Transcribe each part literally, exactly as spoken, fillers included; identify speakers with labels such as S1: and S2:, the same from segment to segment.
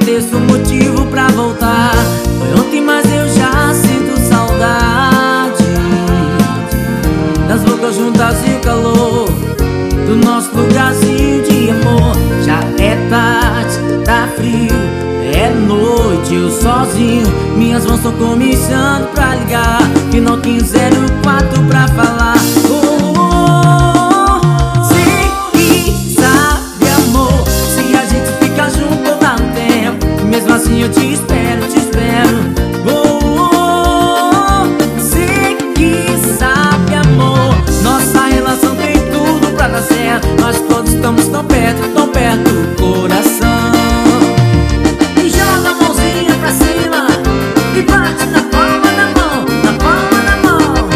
S1: pretexto, motivo pra voltar. Foi ontem, mas eu já sinto saudade das bocas juntas e o calor do nosso lugarzinho de amor. Já é tarde, tá frio, é noite, eu sozinho. Minhas mãos estão começando pra ligar. Final quinze zero quatro pra falar. Oh, oh, oh, sei que sabe, amor, se a gente fica junto dá um tempo. Mesmo assim eu te espero, te espero. Oh, oh, oh, sei que sabe, amor, nossa relação tem tudo pra dar certo. Nós todos estamos tão perto, tão perto do coração. E joga a mãozinha pra cima e bate na palma da mão, na palma da mão.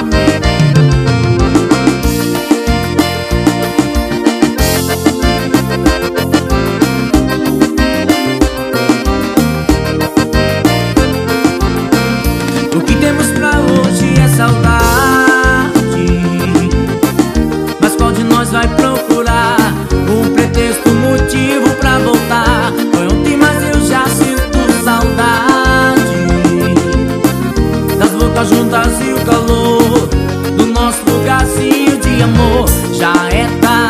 S1: O que temos pra hoje é saudade, mas qual de nós vai procurar um pretexto, motivo pra voltar? Foi ontem, mas eu já sinto saudade das bocas juntas e o calor do nosso lugarzinho de amor. Já é tarde,